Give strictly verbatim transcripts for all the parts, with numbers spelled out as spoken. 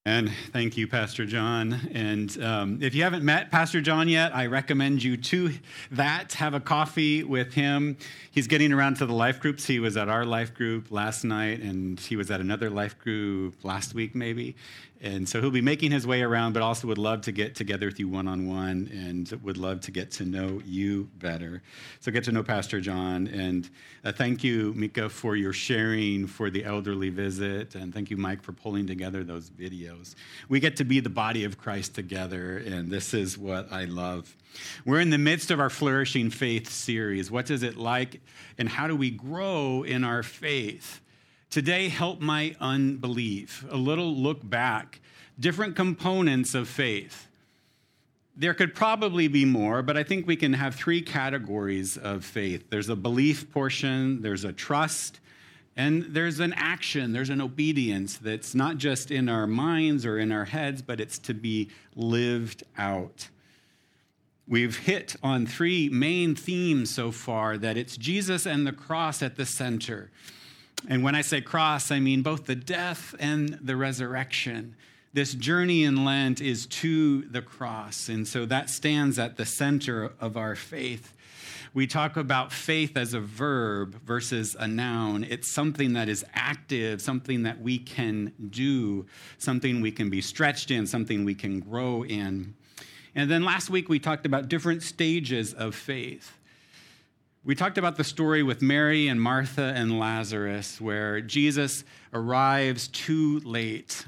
And thank you, Pastor John. And um, if you haven't met Pastor John yet, I recommend you to that. Have a coffee with him. He's getting around to the life groups. He was at our life group last night, and he was at another life group last week, maybe. And so he'll be making his way around, but also would love to get together with you one-on-one and would love to get to know you better. So get to know Pastor John. And uh, thank you, Mika, for your sharing for the elderly visit. And thank you, Mike, for pulling together those videos. We get to be the body of Christ together, and this is what I love. We're in the midst of our Flourishing Faith series. What is it like, and how do we grow in our faith? Today, Help My Unbelief, a little look back, different components of faith. There could probably be more, but I think we can have three categories of faith. There's a belief portion, there's a trust, and there's an action, there's an obedience that's not just in our minds or in our heads, but it's to be lived out. We've hit on three main themes so far, that it's Jesus and the cross at the center. And when I say cross, I mean both the death and the resurrection. This journey in Lent is to the cross, and so that stands at the center of our faith. We talk about faith as a verb versus a noun. It's something that is active, something that we can do, something we can be stretched in, something we can grow in. And then last week we talked about different stages of faith. We talked about the story with Mary and Martha and Lazarus, where Jesus arrives too late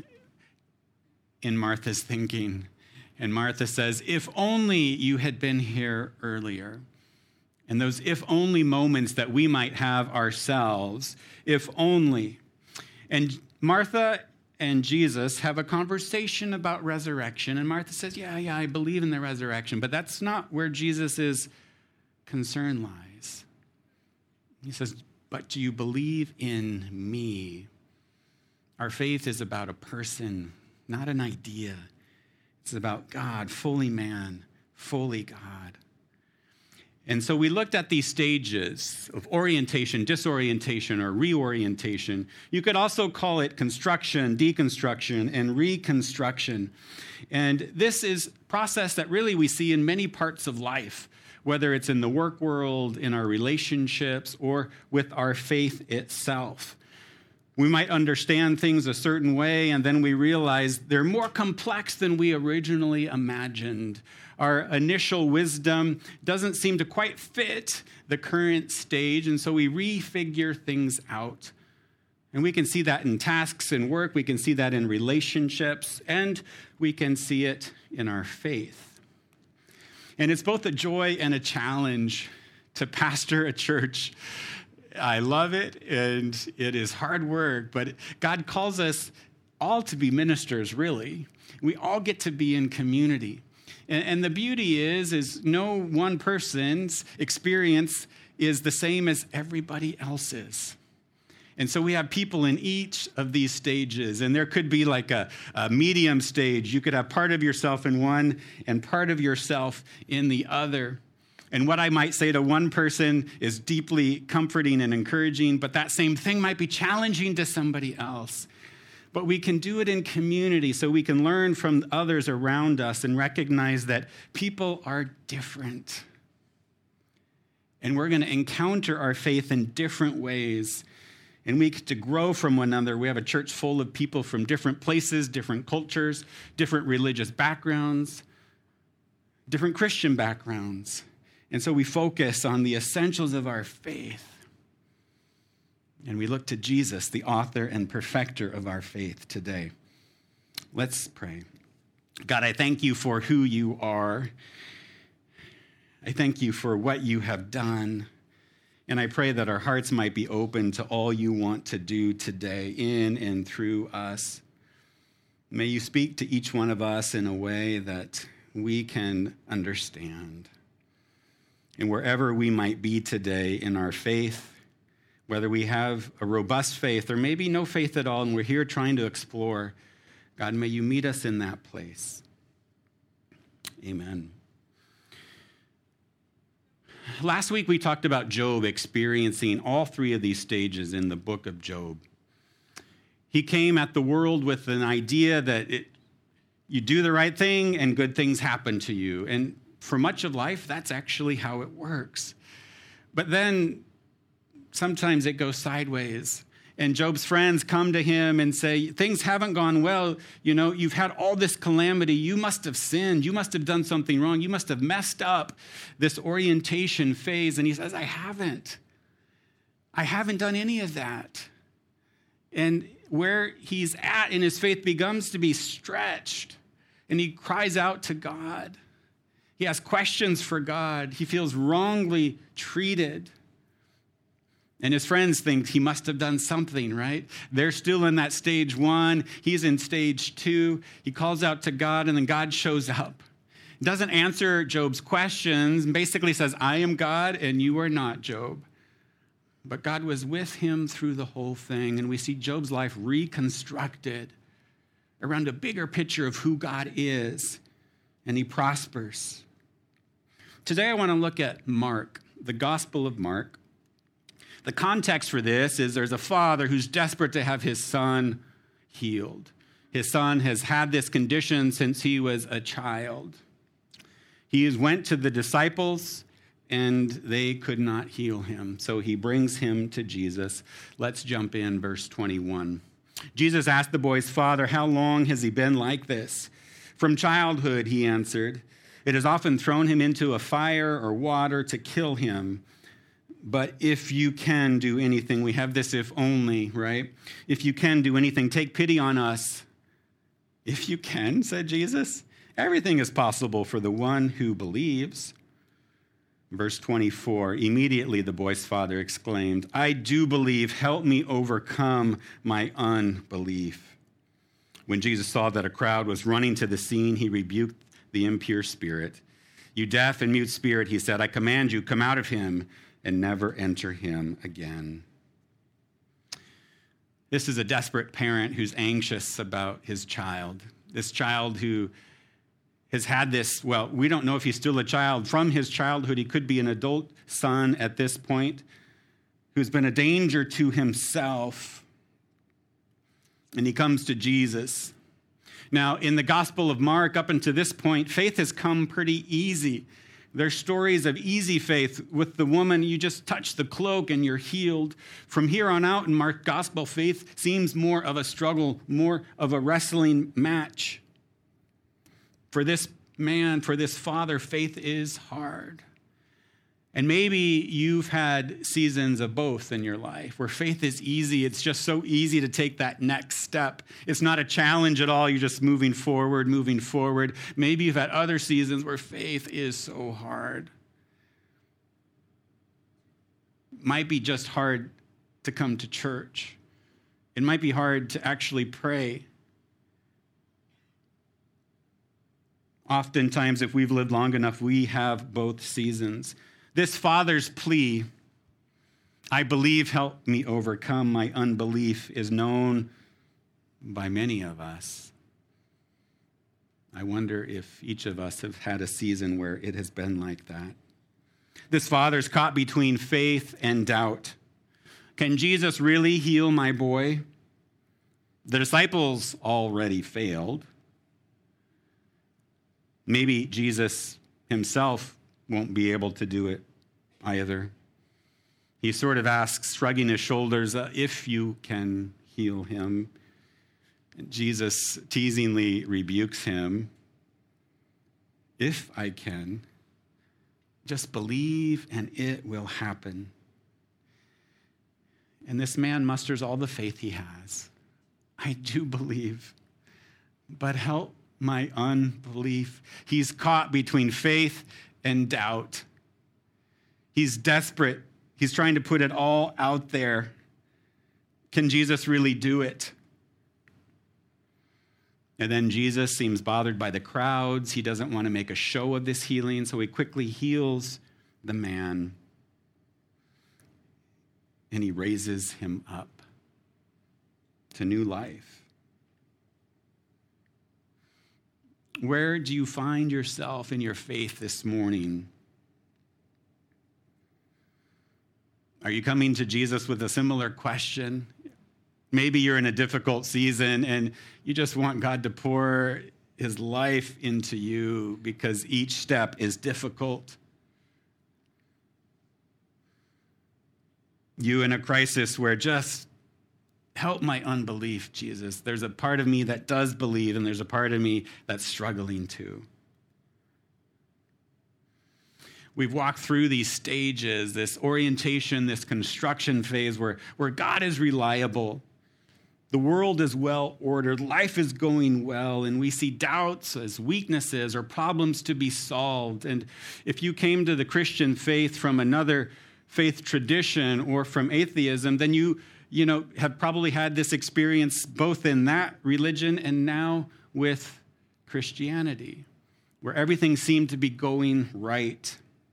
in Martha's thinking. And Martha says, if only you had been here earlier. And those if only moments that we might have ourselves, if only. And Martha and Jesus have a conversation about resurrection. And Martha says, yeah, yeah, I believe in the resurrection. But that's not where Jesus' concern lies. He says, but do you believe in me? Our faith is about a person, not an idea. It's about God, fully man, fully God. And so we looked at these stages of orientation, disorientation, or reorientation. You could also call it construction, deconstruction, and reconstruction. And this is a process that really we see in many parts of life, whether it's in the work world, in our relationships, or with our faith itself. We might understand things a certain way, and then we realize they're more complex than we originally imagined. Our initial wisdom doesn't seem to quite fit the current stage, and so we refigure things out. And we can see that in tasks and work, we can see that in relationships, and we can see it in our faith. And it's both a joy and a challenge to pastor a church. I love it, and it is hard work, but God calls us all to be ministers, really. We all get to be in community. And, and the beauty is, is no one person's experience is the same as everybody else's. And so we have people in each of these stages, and there could be like a, a medium stage. You could have part of yourself in one and part of yourself in the other. And what I might say to one person is deeply comforting and encouraging, but that same thing might be challenging to somebody else. But we can do it in community so we can learn from others around us and recognize that people are different. And we're going to encounter our faith in different ways. And we get to grow from one another. We have a church full of people from different places, different cultures, different religious backgrounds, different Christian backgrounds. And so we focus on the essentials of our faith. And we look to Jesus, the author and perfecter of our faith today. Let's pray. God, I thank you for who you are. I thank you for what you have done. And I pray that our hearts might be open to all you want to do today in and through us. May you speak to each one of us in a way that we can understand. And wherever we might be today in our faith, whether we have a robust faith or maybe no faith at all, and we're here trying to explore, God, may you meet us in that place. Amen. Last week, we talked about Job experiencing all three of these stages in the book of Job. He came at the world with an idea that it, you do the right thing and good things happen to you. And for much of life, that's actually how it works. But then sometimes it goes sideways. And Job's friends come to him and say, things haven't gone well. You know, you've had all this calamity. You must have sinned. You must have done something wrong. You must have messed up this orientation phase. And he says, I haven't. I haven't done any of that. And where he's at in his faith begins to be stretched. And he cries out to God. He has questions for God. He feels wrongly treated. And his friends think he must have done something, right? They're still in that stage one. He's in stage two. He calls out to God, and then God shows up. Doesn't answer Job's questions, and basically says, I am God, and you are not, Job. But God was with him through the whole thing, and we see Job's life reconstructed around a bigger picture of who God is, and he prospers. Today I want to look at Mark, the Gospel of Mark. The context for this is there's a father who's desperate to have his son healed. His son has had this condition since he was a child. He went to the disciples, and they could not heal him. So he brings him to Jesus. Let's jump in, verse twenty-one. Jesus asked the boy's father, how long has he been like this? From childhood, he answered. It has often thrown him into a fire or water to kill him. But if you can do anything, we have this if only, right? If you can do anything, take pity on us. If you can, said Jesus, everything is possible for the one who believes. Verse twenty-four, immediately the boy's father exclaimed, I do believe, help me overcome my unbelief. When Jesus saw that a crowd was running to the scene, he rebuked the impure spirit. You deaf and mute spirit, he said, I command you, come out of him and never enter him again. This is a desperate parent who's anxious about his child. This child who has had this, well, we don't know if he's still a child. From his childhood, he could be an adult son at this point, who's been a danger to himself. And he comes to Jesus. Now, in the Gospel of Mark, up until this point, faith has come pretty easy. There's stories of easy faith with the woman, you just touch the cloak and you're healed. From here on out in Mark's gospel, faith seems more of a struggle, more of a wrestling match. For this man, for this father, faith is hard. And maybe you've had seasons of both in your life where faith is easy. It's just so easy to take that next step. It's not a challenge at all. You're just moving forward, moving forward. Maybe you've had other seasons where faith is so hard. It might be just hard to come to church. It might be hard to actually pray. Oftentimes, if we've lived long enough, we have both seasons. This father's plea, I believe, help me overcome my unbelief, is known by many of us. I wonder if each of us have had a season where it has been like that. This father's caught between faith and doubt. Can Jesus really heal my boy? The disciples already failed. Maybe Jesus himself won't be able to do it either. He sort of asks, shrugging his shoulders, uh, if you can heal him. And Jesus teasingly rebukes him. If I can, just believe and it will happen. And this man musters all the faith he has. I do believe, but help my unbelief. He's caught between faith and doubt. He's desperate. He's trying to put it all out there. Can Jesus really do it? And then Jesus seems bothered by the crowds. He doesn't want to make a show of this healing, so he quickly heals the man. And he raises him up to new life. Where do you find yourself in your faith this morning? Are you coming to Jesus with a similar question? Maybe you're in a difficult season and you just want God to pour his life into you because each step is difficult. You in a crisis where just help my unbelief, Jesus. There's a part of me that does believe and there's a part of me that's struggling too. We've walked through these stages, this orientation, this construction phase where, where God is reliable. The world is well ordered. Life is going well. And we see doubts as weaknesses or problems to be solved. And if you came to the Christian faith from another faith tradition or from atheism, then you, you know, have probably had this experience both in that religion and now with Christianity, where everything seemed to be going right.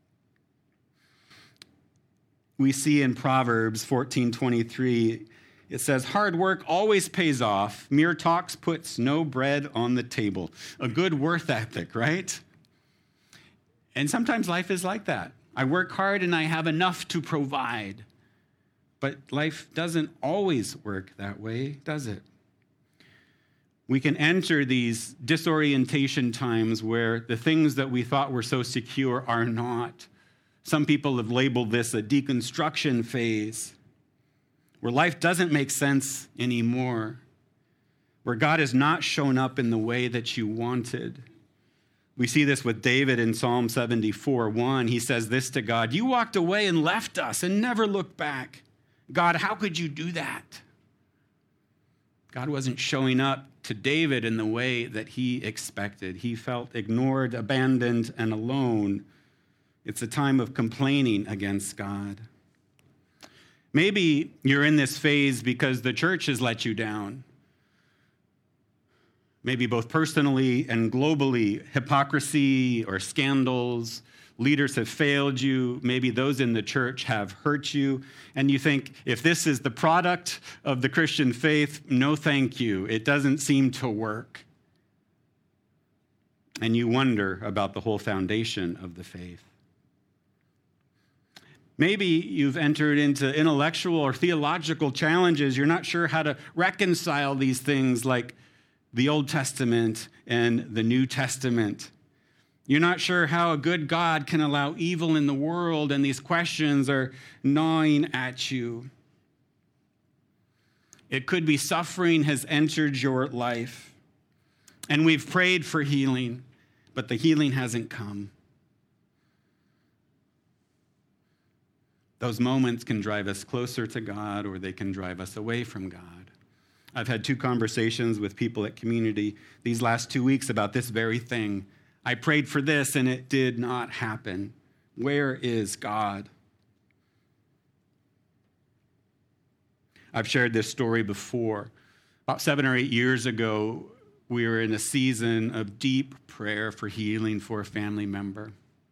We see in Proverbs fourteen twenty-three, it says, hard work always pays off. Mere talk puts no bread on the table. A good work ethic, right? And sometimes life is like that. I work hard and I have enough to provide. But life doesn't always work that way, does it? We can enter these disorientation times where the things that we thought were so secure are not. Some people have labeled this a deconstruction phase, where life doesn't make sense anymore, where God has not shown up in the way that you wanted. We see this with David in Psalm seventy-four one. He says this to God, you walked away and left us and never looked back. God, how could you do that? God wasn't showing up to David in the way that he expected. He felt ignored, abandoned, and alone. It's a time of complaining against God. Maybe you're in this phase because the church has let you down. Maybe both personally and globally, hypocrisy or scandals, leaders have failed you. Maybe those in the church have hurt you. And you think, if this is the product of the Christian faith, no thank you. It doesn't seem to work. And you wonder about the whole foundation of the faith. Maybe you've entered into intellectual or theological challenges. You're not sure how to reconcile these things like the Old Testament and the New Testament. You're not sure how a good God can allow evil in the world, and these questions are gnawing at you. It could be suffering has entered your life, and we've prayed for healing, but the healing hasn't come. Those moments can drive us closer to God, or they can drive us away from God. I've had two conversations with people at Community these last two weeks about this very thing. I prayed for this, and it did not happen. Where is God? I've shared this story before. About seven or eight years ago, we were in a season of deep prayer for healing for a family member.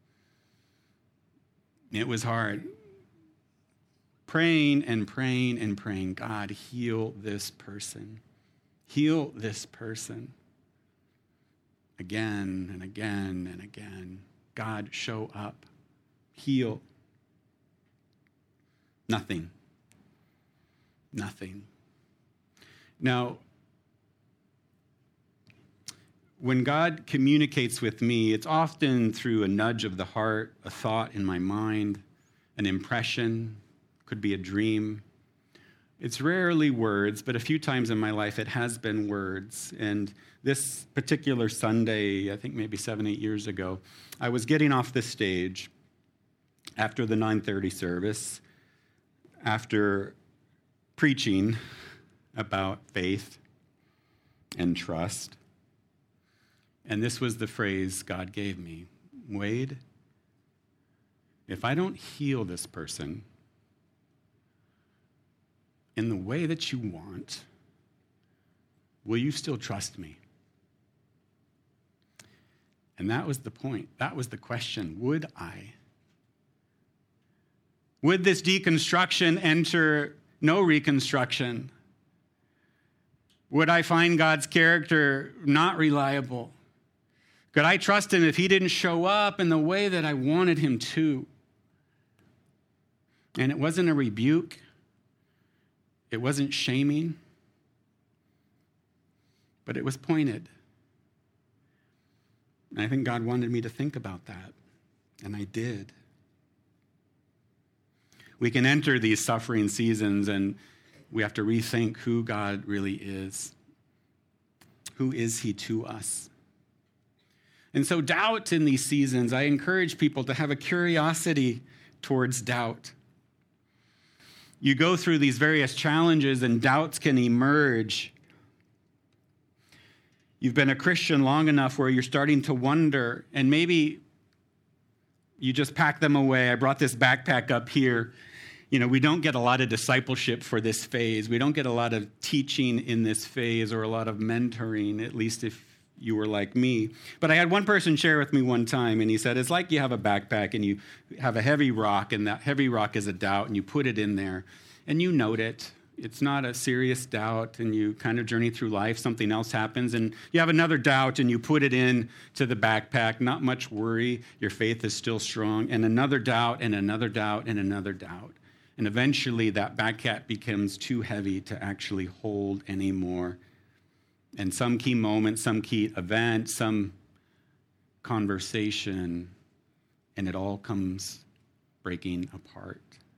It was hard. Praying and praying and praying, God, heal this person. Heal this person. Again and again and again. God, show up. Heal. Nothing. Nothing. Now, when God communicates with me, it's often through a nudge of the heart, a thought in my mind, an impression. Could be a dream. It's rarely words, but a few times in my life it has been words. And this particular Sunday, I think maybe seven, eight years ago, I was getting off the stage after the nine thirty service, after preaching about faith and trust. And this was the phrase God gave me. Wade, if I don't heal this person in the way that you want, will you still trust me? And that was the point. That was the question. Would I? Would this deconstruction enter no reconstruction? Would I find God's character not reliable? Could I trust him if he didn't show up in the way that I wanted him to? And it wasn't a rebuke. It wasn't shaming. but it was pointed. And I think God wanted me to think about that, and I did. We can enter these suffering seasons and we have to rethink who God really is. Who is he to us? And so doubt in these seasons, I encourage people to have a curiosity towards doubt. You go through these various challenges and doubts can emerge. You've been a Christian long enough where you're starting to wonder, and maybe you just pack them away. I brought this backpack up here. You know, we don't get a lot of discipleship for this phase. We don't get a lot of teaching in this phase or a lot of mentoring, at least if you were like me. But I had one person share with me one time, and he said, it's like you have a backpack and you have a heavy rock, and that heavy rock is a doubt, and you put it in there, and you note it. It's not a serious doubt, and you kind of journey through life. Something else happens, and you have another doubt, and you put it in to the backpack. Not much worry. Your faith is still strong. And another doubt, and another doubt, and another doubt. And eventually that backpack becomes too heavy to actually hold anymore. And some key moment, some key event, some conversation, and it all comes breaking apart.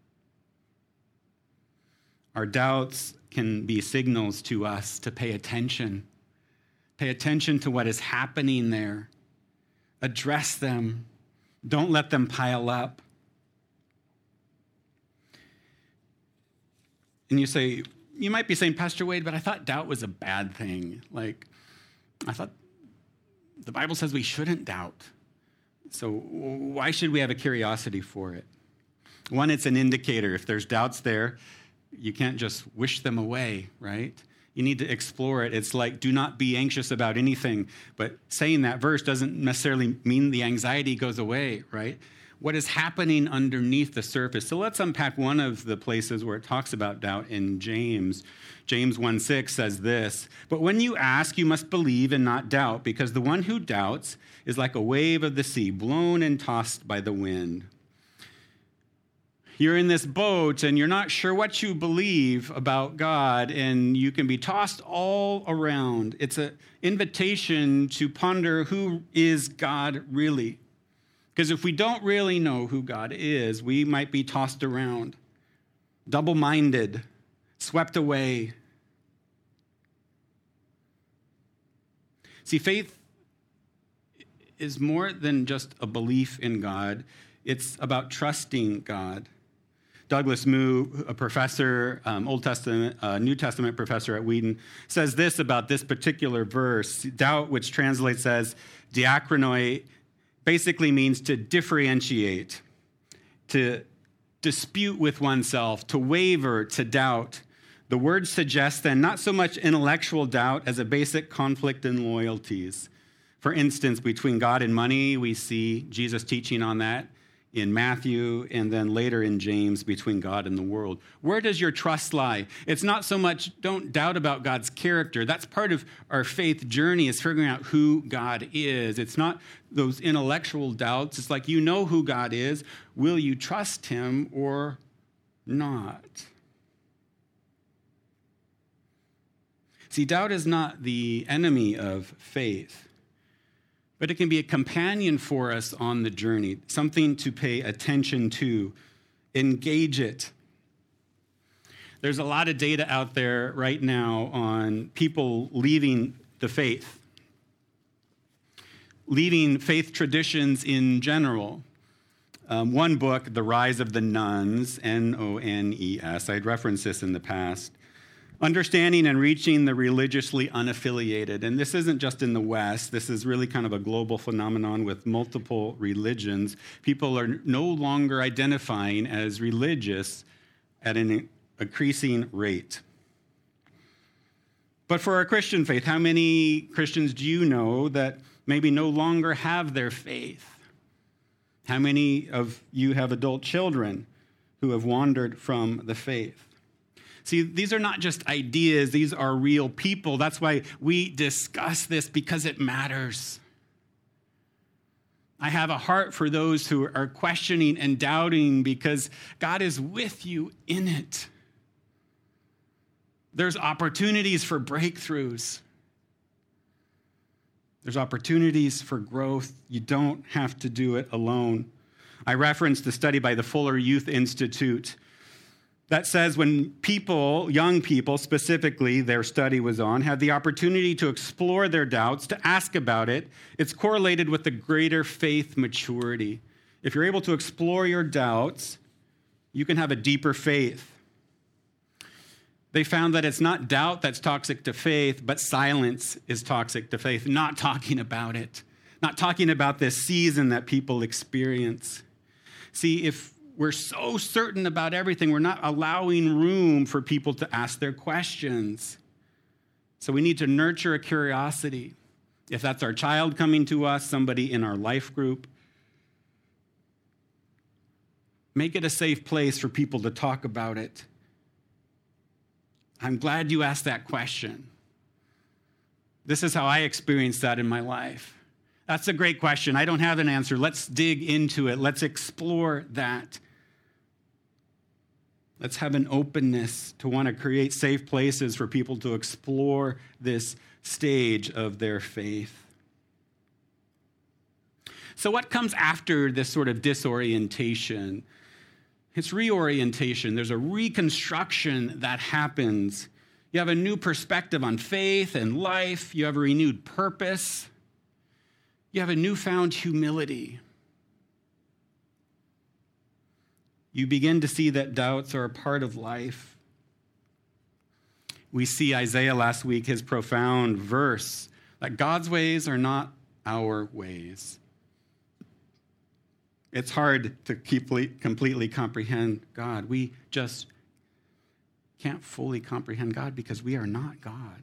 Our doubts can be signals to us to pay attention. Pay attention to what is happening there. Address them. Don't let them pile up. And you say, you might be saying, Pastor Wade, but I thought doubt was a bad thing. Like, I thought the Bible says we shouldn't doubt. So why should we have a curiosity for it? One, it's an indicator. If there's doubts there, you can't just wish them away, right? You need to explore it. It's like, do not be anxious about anything. But saying that verse doesn't necessarily mean the anxiety goes away, right? What is happening underneath the surface? So let's unpack one of the places where it talks about doubt in James. James one six says this, but when you ask, you must believe and not doubt, because the one who doubts is like a wave of the sea, blown and tossed by the wind. You're in this boat and you're not sure what you believe about God, and you can be tossed all around. It's an invitation to ponder, who is God really? Because if we don't really know who God is, we might be tossed around, double-minded, swept away. See, faith is more than just a belief in God. It's about trusting God. Douglas Moo, a professor, um, Old Testament, uh, New Testament professor at Wheaton, says this about this particular verse. Doubt, which translates as diachronoi, basically means to differentiate, to dispute with oneself, to waver, to doubt. The word suggests then not so much intellectual doubt as a basic conflict in loyalties. For instance, between God and money, we see Jesus teaching on that in Matthew, and then later in James, between God and the world. Where does your trust lie? It's not so much, don't doubt about God's character. That's part of our faith journey, is figuring out who God is. It's not those intellectual doubts. It's like, you know who God is. Will you trust him or not? See, doubt is not the enemy of faith, but it can be a companion for us on the journey, something to pay attention to, engage it. There's a lot of data out there right now on people leaving the faith, leaving faith traditions in general. Um, one book, The Rise of the Nones, N O N E S, I'd referenced this in the past, Understanding and Reaching the Religiously Unaffiliated. And this isn't just in the West. This is really kind of a global phenomenon with multiple religions. People are no longer identifying as religious at an increasing rate. But for our Christian faith, how many Christians do you know that maybe no longer have their faith? How many of you have adult children who have wandered from the faith? See, these are not just ideas. These are real people. That's why we discuss this, because it matters. I have a heart for those who are questioning and doubting, because God is with you in it. There's opportunities for breakthroughs. There's opportunities for growth. You don't have to do it alone. I referenced the study by the Fuller Youth Institute that says when people, young people specifically, their study was on, have the opportunity to explore their doubts, to ask about it, it's correlated with the greater faith maturity. If you're able to explore your doubts, you can have a deeper faith. They found that it's not doubt that's toxic to faith, but silence is toxic to faith, not talking about it, not talking about this season that people experience. See, if we're so certain about everything, we're not allowing room for people to ask their questions. So we need to nurture a curiosity. If that's our child coming to us, somebody in our life group, make it a safe place for people to talk about it. I'm glad you asked that question. This is how I experienced that in my life. That's a great question. I don't have an answer. Let's dig into it. Let's explore that. Let's have an openness to want to create safe places for people to explore this stage of their faith. So what comes after this sort of disorientation? It's reorientation. There's a reconstruction that happens. You have a new perspective on faith and life. You have a renewed purpose. You have a newfound humility. You begin to see that doubts are a part of life. We see Isaiah last week, his profound verse, that God's ways are not our ways. It's hard to keep, completely comprehend God. We just can't fully comprehend God because we are not God.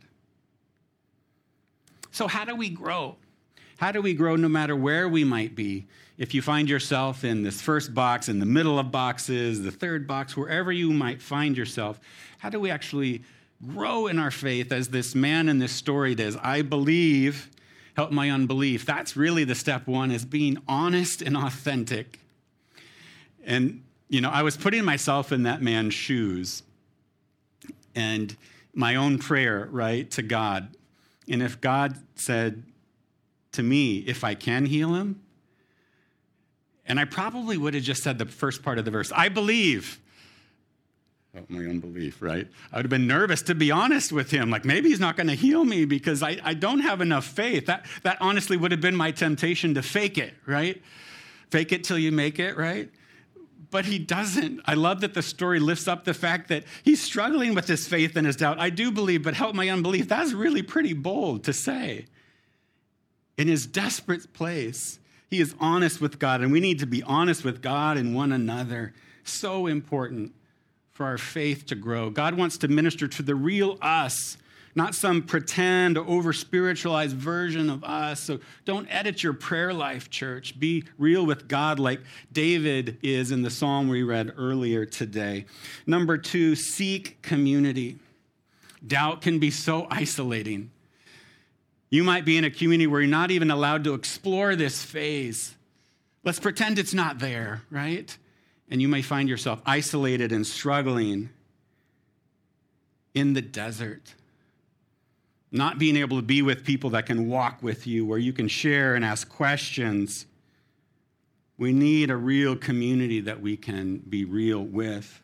So how do we grow? How do we grow no matter where we might be? If you find yourself in this first box, in the middle of boxes, the third box, wherever you might find yourself, how do we actually grow in our faith as this man in this story does? I believe, help my unbelief. That's really the step one, is being honest and authentic. And, you know, I was putting myself in that man's shoes and my own prayer, right, to God. And if God said to me, if I can heal him, and I probably would have just said the first part of the verse, I believe. Oh, my unbelief, right? I would have been nervous, to be honest with him. Like, maybe he's not going to heal me because I, I don't have enough faith. That, that honestly would have been my temptation to fake it, right? Fake it till you make it, right? But he doesn't. I love that the story lifts up the fact that he's struggling with his faith and his doubt. I do believe, but help my unbelief. That's really pretty bold to say. In his desperate place, he is honest with God, and we need to be honest with God and one another. So important for our faith to grow. God wants to minister to the real us, not some pretend or over-spiritualized version of us. So don't edit your prayer life, church. Be real with God like David is in the psalm we read earlier today. Number two, seek community. Doubt can be so isolating. You might be in a community where you're not even allowed to explore this phase. Let's pretend it's not there, right? And you may find yourself isolated and struggling in the desert, not being able to be with people that can walk with you, where you can share and ask questions. We need a real community that we can be real with.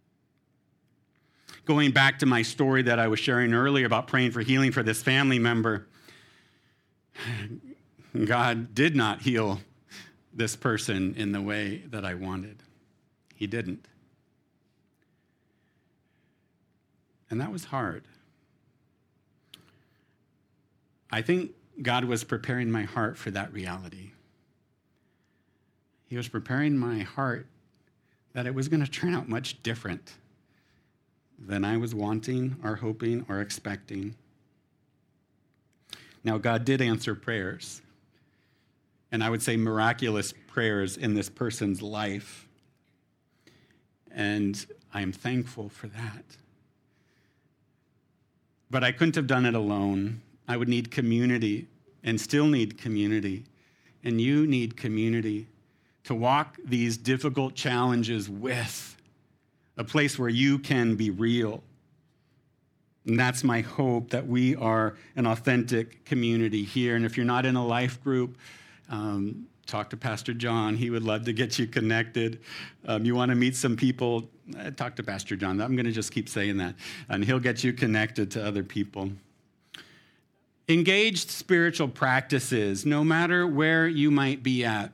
Going back to my story that I was sharing earlier about praying for healing for this family member, God did not heal this person in the way that I wanted. He didn't. And that was hard. I think God was preparing my heart for that reality. He was preparing my heart that it was going to turn out much different than I was wanting or hoping or expecting. Now, God did answer prayers, and I would say miraculous prayers in this person's life, and I am thankful for that. But I couldn't have done it alone. I would need community and still need community, and you need community to walk these difficult challenges with, a place where you can be real. And that's my hope, that we are an authentic community here. And if you're not in a life group, um, talk to Pastor John. He would love to get you connected. Um, you want to meet some people, uh, talk to Pastor John. I'm going to just keep saying that. And he'll get you connected to other people. Engaged spiritual practices, no matter where you might be at.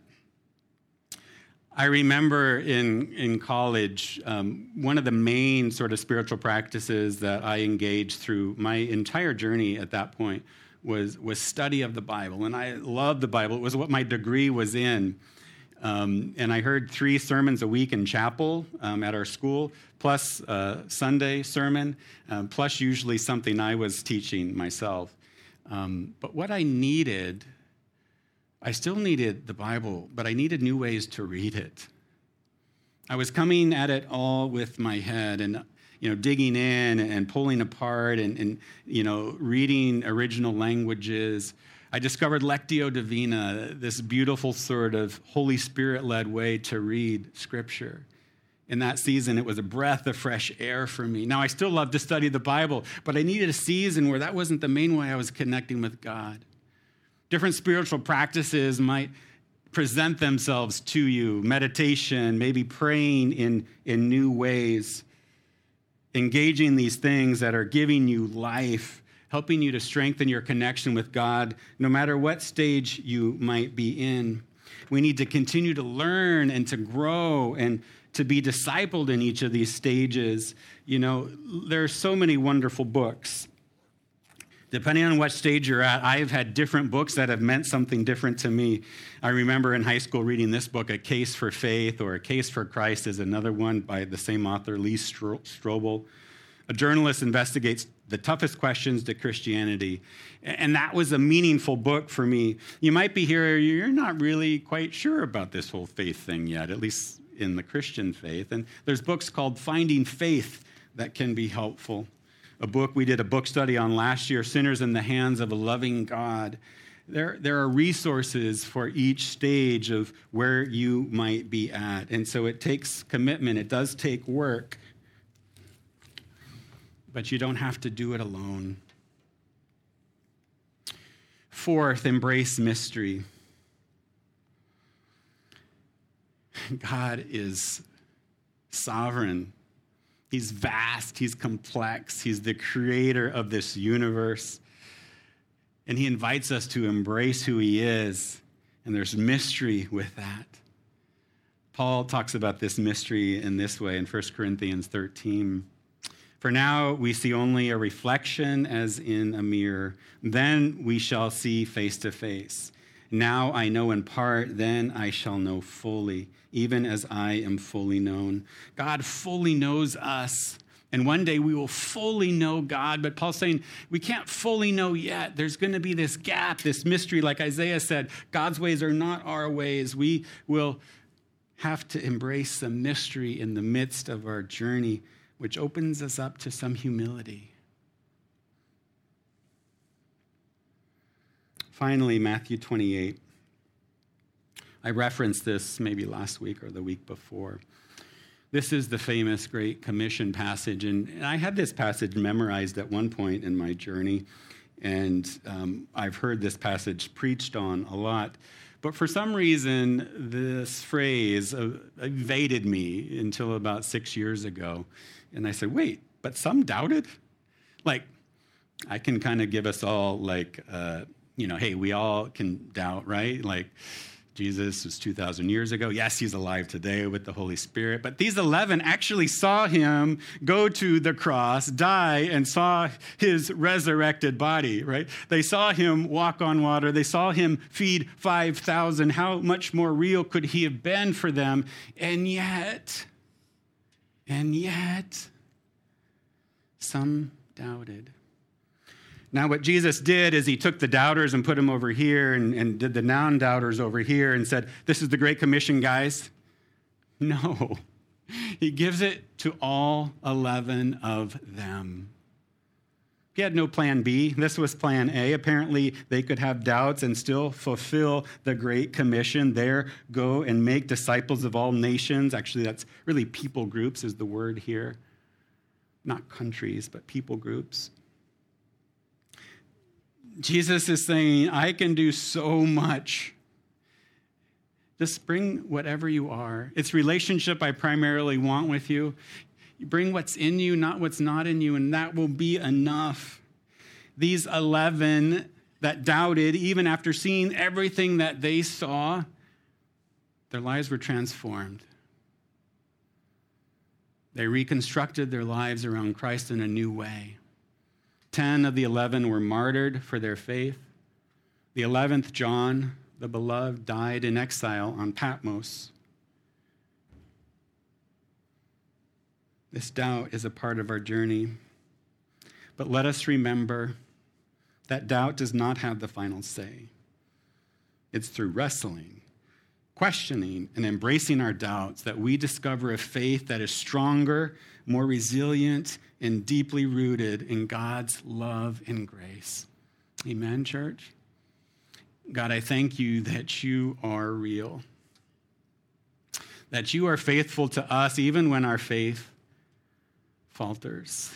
I remember in, in college, um, one of the main sort of spiritual practices that I engaged through my entire journey at that point was, was study of the Bible. And I loved the Bible. It was what my degree was in. Um, and I heard three sermons a week in chapel um, at our school, plus a Sunday sermon, um, plus usually something I was teaching myself. Um, but what I needed... I still needed the Bible, but I needed new ways to read it. I was coming at it all with my head and, you know, digging in and pulling apart and, and you know, reading original languages. I discovered Lectio Divina, this beautiful sort of Holy Spirit-led way to read Scripture. In that season, it was a breath of fresh air for me. Now, I still love to study the Bible, but I needed a season where that wasn't the main way I was connecting with God. Different spiritual practices might present themselves to you. Meditation, maybe praying in, in new ways. Engaging these things that are giving you life, helping you to strengthen your connection with God, no matter what stage you might be in. We need to continue to learn and to grow and to be discipled in each of these stages. You know, there are so many wonderful books. Depending on what stage you're at, I've had different books that have meant something different to me. I remember in high school reading this book, A Case for Faith, or A Case for Christ is another one by the same author, Lee Strobel. A journalist investigates the toughest questions to Christianity. And that was a meaningful book for me. You might be here, you're not really quite sure about this whole faith thing yet, at least in the Christian faith. And there's books called Finding Faith that can be helpful. A book we did a book study on last year, Sinners in the Hands of a Loving God. There, there are resources for each stage of where you might be at. And so it takes commitment. It does take work. But you don't have to do it alone. Fourth, embrace mystery. God is sovereign. He's vast, he's complex, he's the creator of this universe. And he invites us to embrace who he is, and there's mystery with that. Paul talks about this mystery in this way in First Corinthians thirteen. For now we see only a reflection as in a mirror. Then we shall see face to face. Now I know in part, then I shall know fully, even as I am fully known. God fully knows us, and one day we will fully know God. But Paul's saying we can't fully know yet. There's going to be this gap, this mystery. Like Isaiah said, God's ways are not our ways. We will have to embrace the mystery in the midst of our journey, which opens us up to some humility. Finally, Matthew twenty-eight. I referenced this maybe last week or the week before. This is the famous Great Commission passage, and, and I had this passage memorized at one point in my journey, and um, I've heard this passage preached on a lot. But for some reason, this phrase uh, evaded me until about six years ago. And I said, wait, but some doubted? Like, I can kind of give us all like... Uh, You know, hey, we all can doubt, right? Like, Jesus was two thousand years ago. Yes, he's alive today with the Holy Spirit. But these eleven actually saw him go to the cross, die, and saw his resurrected body, right? They saw him walk on water. They saw him feed five thousand. How much more real could he have been for them? And yet, and yet, some doubted. Now, what Jesus did is he took the doubters and put them over here and, and did the non-doubters over here and said, this is the Great Commission, guys. No, he gives it to all eleven of them. He had no plan B. This was plan A. Apparently, they could have doubts and still fulfill the Great Commission. There, go and make disciples of all nations. Actually, that's really people groups is the word here. not countries, but people groups. Jesus is saying, I can do so much. Just bring whatever you are. It's relationship I primarily want with you. You bring what's in you, not what's not in you, and that will be enough. These eleven that doubted, even after seeing everything that they saw, their lives were transformed. They reconstructed their lives around Christ in a new way. Ten of the eleven were martyred for their faith. The eleventh, John, the beloved, died in exile on Patmos. This doubt is a part of our journey. But let us remember that doubt does not have the final say. It's through wrestling, questioning, and embracing our doubts that we discover a faith that is stronger, more resilient, and deeply rooted in God's love and grace. Amen, church? God, I thank you that you are real, that you are faithful to us even when our faith falters.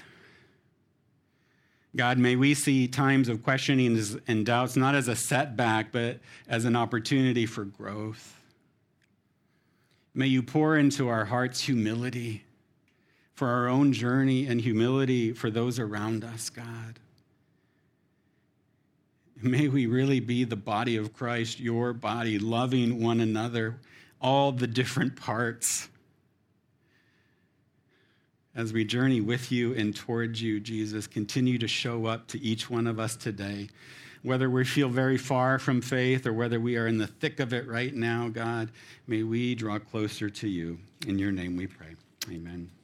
God, may we see times of questioning and doubts not as a setback, but as an opportunity for growth. May you pour into our hearts humility for our own journey and humility for those around us, God. May we really be the body of Christ, your body, loving one another, all the different parts. As we journey with you and towards you, Jesus, continue to show up to each one of us today. Whether we feel very far from faith or whether we are in the thick of it right now, God, may we draw closer to you. In your name we pray. Amen.